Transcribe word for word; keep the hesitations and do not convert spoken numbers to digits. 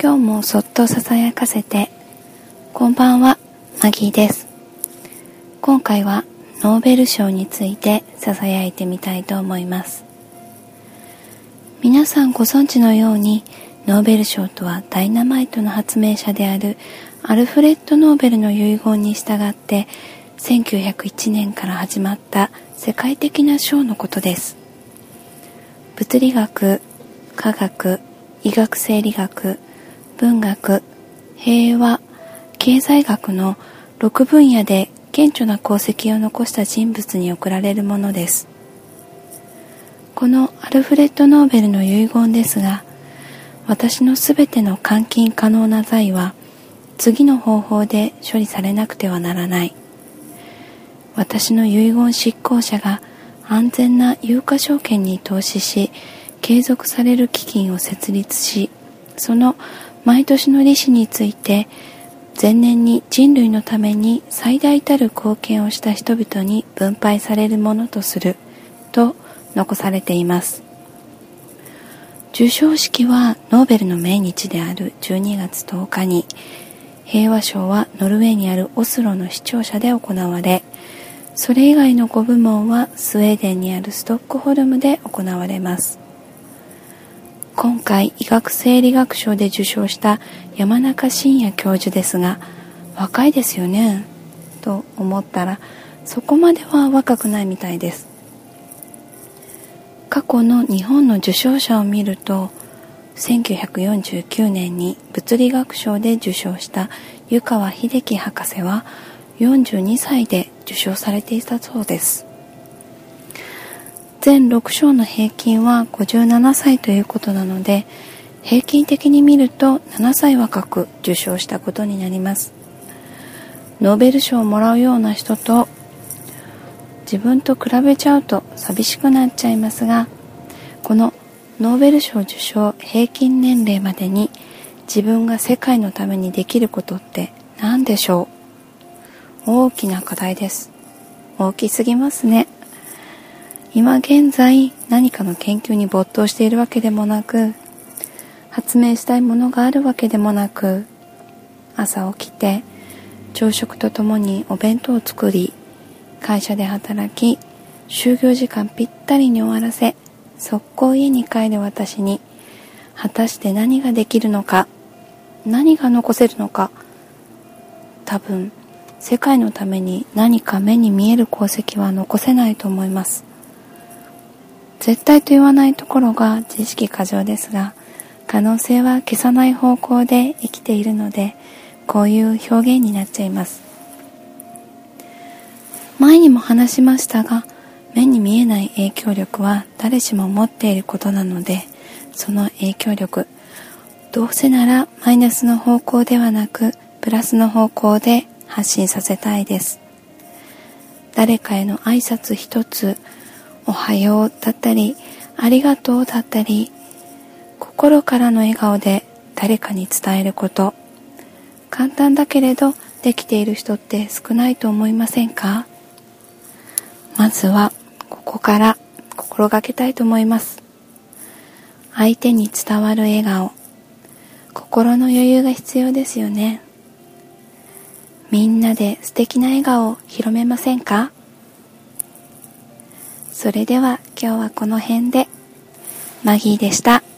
今日もそっとささやかせて。こんばんは、マギーです。今回はノーベル賞についてささやいてみたいと思います。皆さんご存知のように、ノーベル賞とはダイナマイトの発明者であるアルフレッド・ノーベルの遺言に従ってせんきゅうひゃくいちねんから始まった世界的な賞のことです。物理学、科学、医学生理学、文学、平和、経済学のろく分野で顕著な功績を残した人物に贈られるものです。このアルフレッド・ノーベルの遺言ですが、私のすべての換金可能な財は次の方法で処理されなくてはならない。私の遺言執行者が安全な有価証券に投資し、継続される基金を設立し、その毎年の利子について前年に人類のために最大たる貢献をした人々に分配されるものとすると残されています。授賞式はノーベルの命日であるじゅうにがつとおかに、平和賞はノルウェーにあるオスロの市庁舎で行われ、それ以外のご部門はスウェーデンにあるストックホルムで行われます。今回医学生理学賞で受賞した山中伸弥教授ですが、若いですよねと思ったら、そこまでは若くないみたいです。過去の日本の受賞者を見ると、せんきゅうひゃくよんじゅうきゅうねんに物理学賞で受賞した湯川秀樹博士はよんじゅうにさいで受賞されていたそうです。全ろく賞の平均はごじゅうななさいということなので、平均的に見るとななさい若く受賞したことになります。ノーベル賞をもらうような人と自分と比べちゃうと寂しくなっちゃいますが、このノーベル賞受賞平均年齢までに自分が世界のためにできることって何でしょう？大きな課題です。大きすぎますね。今現在何かの研究に没頭しているわけでもなく、発明したいものがあるわけでもなく、朝起きて朝食とともにお弁当を作り、会社で働き、就業時間ぴったりに終わらせ、速攻家に帰る私に、果たして何ができるのか、何が残せるのか、多分世界のために何か目に見える功績は残せないと思います。絶対と言わないところが自意識過剰ですが、可能性は消さない方向で生きているので、こういう表現になっちゃいます。前にも話しましたが、目に見えない影響力は誰しも持っていることなので、その影響力、どうせならマイナスの方向ではなくプラスの方向で発信させたいです。誰かへの挨拶一つ、おはようだったり、ありがとうだったり、心からの笑顔で誰かに伝えること、簡単だけれどできている人って少ないと思いませんか？まずはここから心がけたいと思います。相手に伝わる笑顔、心の余裕が必要ですよね。みんなで素敵な笑顔を広めませんか？それでは今日はこの辺で。マギーでした。